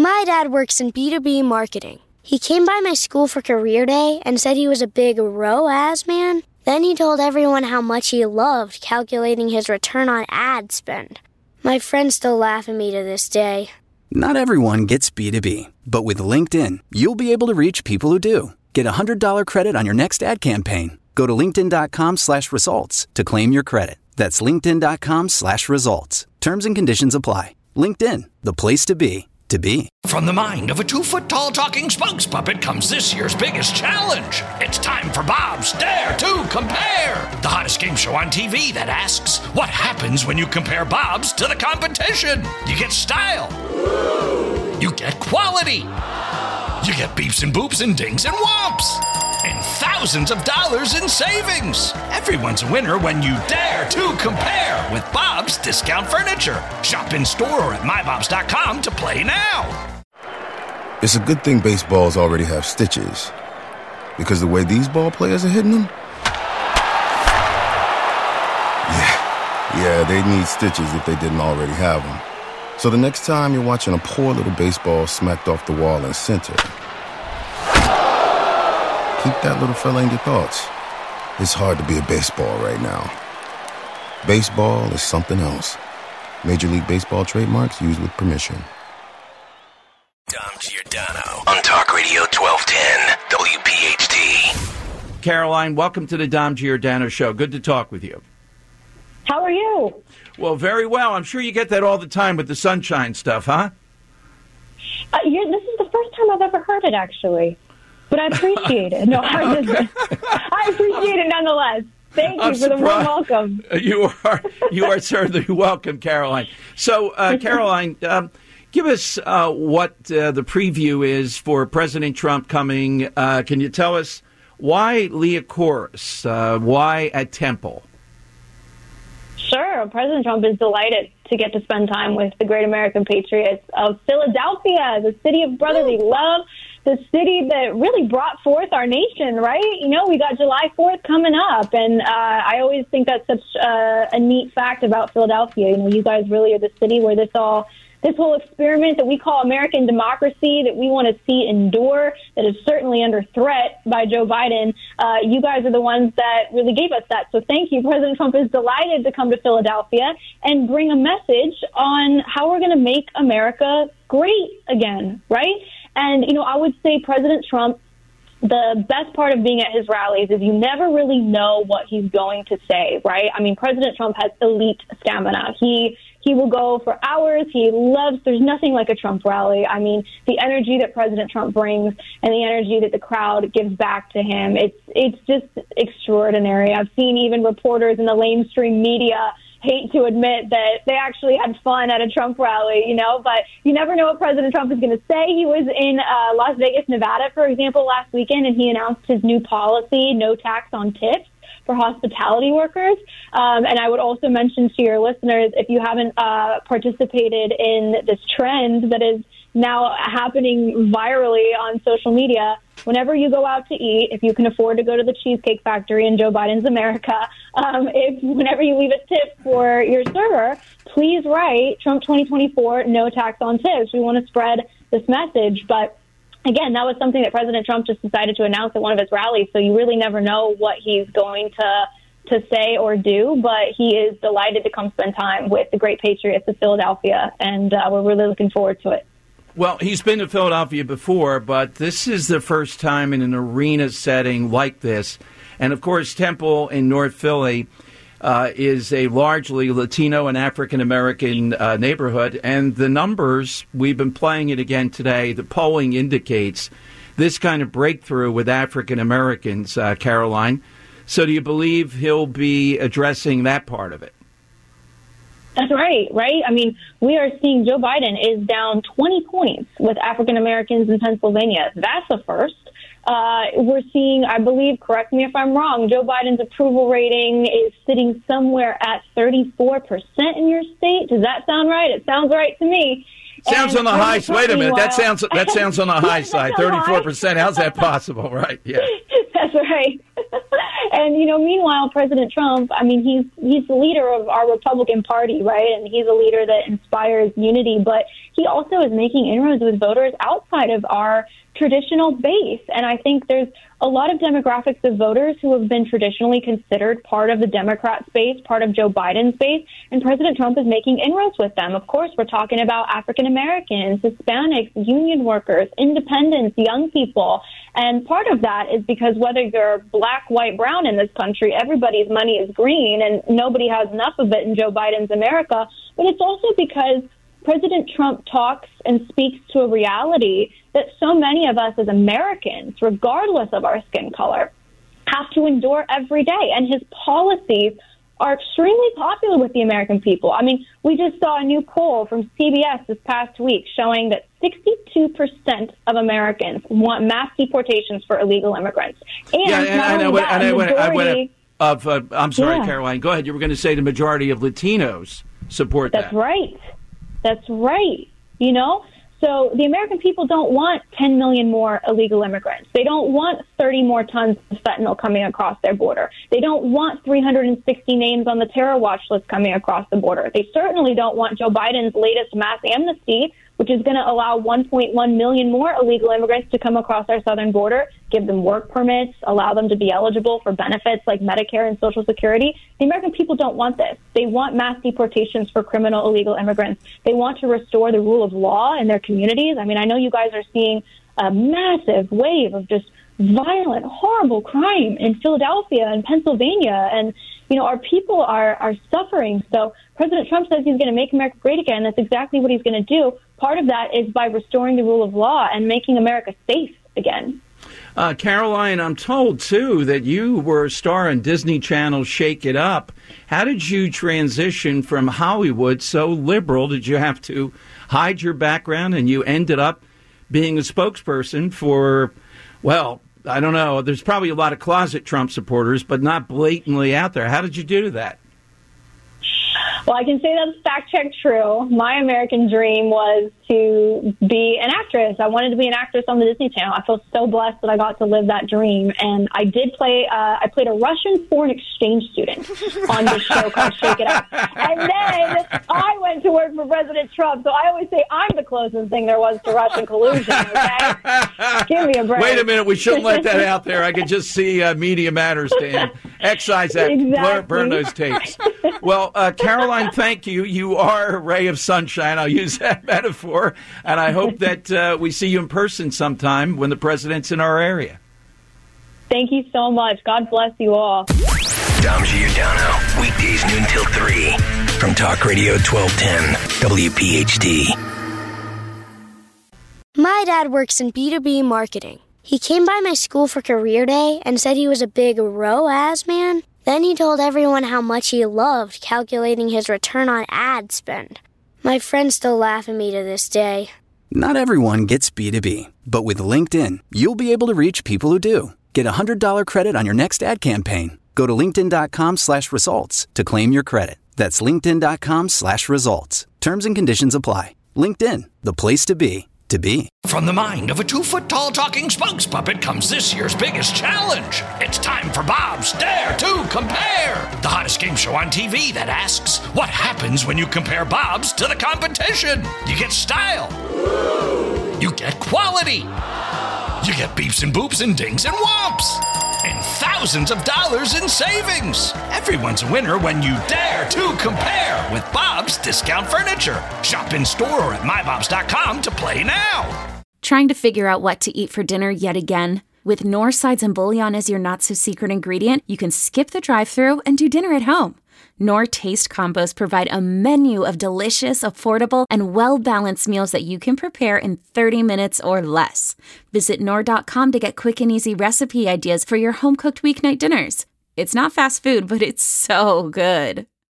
My dad works in B2B marketing. He came by my school for career day and said he was a big ROAS man. Then he told everyone how much he loved calculating his return on ad spend. My friends still laugh at me to this day. Not everyone gets B2B, but with LinkedIn, you'll be able to reach people who do. Get a $100 credit on your next ad campaign. Go to linkedin.com/results to claim your credit. That's linkedin.com/results. Terms and conditions apply. LinkedIn, the place to be. From the mind of a 2-foot-tall talking spokes puppet comes this year's biggest challenge. It's time for Bob's Dare to Compare, the hottest game show on TV that asks, what happens when you compare Bob's to the competition? You get style. You get quality. You get beeps and boops and dings and whomps. And thousands of dollars in savings. Everyone's a winner when you dare to compare with Bob's Discount Furniture. Shop in store or at mybobs.com to play now. It's a good thing baseballs already have stitches, because the way these ball players are hitting them, yeah, they'd need stitches if they didn't already have them. So the next time you're watching a poor little baseball smacked off the wall in center, keep that little fella in your thoughts. It's hard to be a baseball right now. Baseball is something else. Major League Baseball trademarks used with permission. Dom Giordano on Talk Radio 1210 WPHT. Caroline, welcome to the Dom Giordano Show. Good to talk with you. How are you? Well, very well. I'm sure you get that all the time with the sunshine stuff, huh? This is the first time I've ever heard it, actually. But I appreciate it. No, I appreciate it nonetheless. Thank you for the warm welcome. You are certainly welcome, Caroline. So, Caroline, give us what the preview is for President Trump coming. Can you tell us why Liacouras? Why at Temple? Sure. President Trump is delighted to get to spend time with the great American patriots of Philadelphia, the city of brotherly love, the city that really brought forth our nation, right? You know, we got July 4th coming up, and I always think that's such a neat fact about Philadelphia. You know, you guys really are the city where this whole experiment that we call American democracy, that we want to see endure, that is certainly under threat by Joe Biden, you guys are the ones that really gave us that. So thank you. President Trump is delighted to come to Philadelphia and bring a message on how we're going to make America great again, right? And, you know, I would say President Trump, the best part of being at his rallies is you never really know what he's going to say, right? I mean, President Trump has elite stamina. He will go for hours. There's nothing like a Trump rally. I mean, the energy that President Trump brings and the energy that the crowd gives back to him, it's just extraordinary. I've seen even reporters in the mainstream media hate to admit that they actually had fun at a Trump rally, you know, but you never know what President Trump is going to say. He was in Las Vegas, Nevada, for example, last weekend, and he announced his new policy, no tax on tips for hospitality workers. And I would also mention to your listeners, if you haven't participated in this trend that is now happening virally on social media, whenever you go out to eat, if you can afford to go to the Cheesecake Factory in Joe Biden's America, whenever you leave a tip for your server, please write Trump 2024, no tax on tips. We want to spread this message. But again, that was something that President Trump just decided to announce at one of his rallies, so you really never know what he's going to say or do, but he is delighted to come spend time with the great patriots of Philadelphia, and we're really looking forward to it. Well, he's been to Philadelphia before, but this is the first time in an arena setting like this. And, of course, Temple in North Philly is a largely Latino and African-American neighborhood. And the numbers, we've been playing it again today, the polling indicates this kind of breakthrough with African-Americans, Caroline. So do you believe he'll be addressing that part of it? That's right? I mean, we are seeing Joe Biden is down 20 points with African Americans in Pennsylvania. That's a first. We're seeing, I believe, correct me if I'm wrong, Joe Biden's approval rating is sitting somewhere at 34% in your state. Does that sound right? It sounds right to me. Sounds on the high side. Wait a minute. That sounds on the high side. 34%. How's that possible? Right. Yeah. That's right. And, you know, meanwhile, President Trump, I mean, he's the leader of our Republican Party, right? And he's a leader that inspires unity, but he also is making inroads with voters outside of our traditional base. And I think there's a lot of demographics of voters who have been traditionally considered part of the Democrat base, part of Joe Biden's base, and President Trump is making inroads with them. Of course, we're talking about African Americans, Hispanics, union workers, independents, young people. And part of that is because whether you're black, white, brown in this country, everybody's money is green and nobody has enough of it in Joe Biden's America. But it's also because President Trump talks and speaks to a reality that so many of us as Americans, regardless of our skin color, have to endure every day. And his policies are extremely popular with the American people. I mean, we just saw a new poll from CBS this past week showing that 62% of Americans want mass deportations for illegal immigrants. I'm sorry, Caroline. Go ahead. You were going to say the majority of Latinos support that. That's right. That's right. You know, so the American people don't want 10 million more illegal immigrants. They don't want 30 more tons of fentanyl coming across their border. They don't want 360 names on the terror watch list coming across the border. They certainly don't want Joe Biden's latest mass amnesty, which is going to allow 1.1 million more illegal immigrants to come across our southern border, give them work permits, allow them to be eligible for benefits like Medicare and Social Security. The American people don't want this. They want mass deportations for criminal illegal immigrants. They want to restore the rule of law in their communities. I mean, I know you guys are seeing a massive wave of just violent, horrible crime in Philadelphia and Pennsylvania. And, you know, our people are suffering. So President Trump says he's going to make America great again. That's exactly what he's going to do. Part of that is by restoring the rule of law and making America safe again. Caroline, I'm told, too, that you were a star on Disney Channel's Shake It Up. How did you transition from Hollywood so liberal? Did you have to hide your background and you ended up being a spokesperson for, well, I don't know, there's probably a lot of closet Trump supporters, but not blatantly out there. How did you do that? Well, I can say that's fact-check true. My American dream was to be an actress. I wanted to be an actress on the Disney Channel. I feel so blessed that I got to live that dream. And I did play, I played a Russian foreign exchange student on this show called Shake It Up. And then I went to work for President Trump. So I always say I'm the closest thing there was to Russian collusion, okay? Give me a break. Wait a minute. We shouldn't let that out there. I could just see Media Matters, Dan. Excise that. Exactly. Burn those tapes. Well, Caroline, thank you. You are a ray of sunshine. I'll use that metaphor. And I hope that we see you in person sometime when the president's in our area. Thank you so much. God bless you all. Dom Giordano, weekdays noon till 3 from Talk Radio 1210 WPHT. My dad works in B2B marketing. He came by my school for career day and said he was a big ROAS man. Then he told everyone how much he loved calculating his return on ad spend. My friends still laugh at me to this day. Not everyone gets B2B, but with LinkedIn, you'll be able to reach people who do. Get a $100 credit on your next ad campaign. Go to linkedin.com/results to claim your credit. That's linkedin.com/results. Terms and conditions apply. LinkedIn, the place to be. From the mind of a 2-foot-tall talking spokes puppet comes this year's biggest challenge. It's time for Bob's Dare to Compare, the hottest game show on TV that asks, what happens when you compare Bob's to the competition? You get style. You get quality. You get beeps and boops and dings and whomps. And thousands of dollars in savings. Everyone's a winner when you dare to compare with Bob's Discount Furniture. Shop in store or at mybobs.com to play now. Trying to figure out what to eat for dinner yet again? With Knorr sides and bouillon as your not-so-secret ingredient, you can skip the drive-thru and do dinner at home. Knorr Taste Combos provide a menu of delicious, affordable, and well-balanced meals that you can prepare in 30 minutes or less. Visit Knorr.com to get quick and easy recipe ideas for your home-cooked weeknight dinners. It's not fast food, but it's so good.